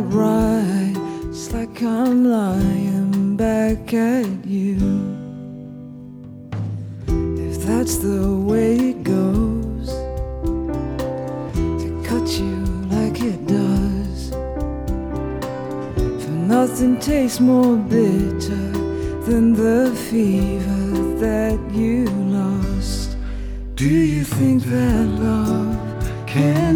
right. It's like I'm lying back at you. If that's the way it goes, to cut you like it does, for nothing tastes more bitter than the fever that you lost. Do you think that love can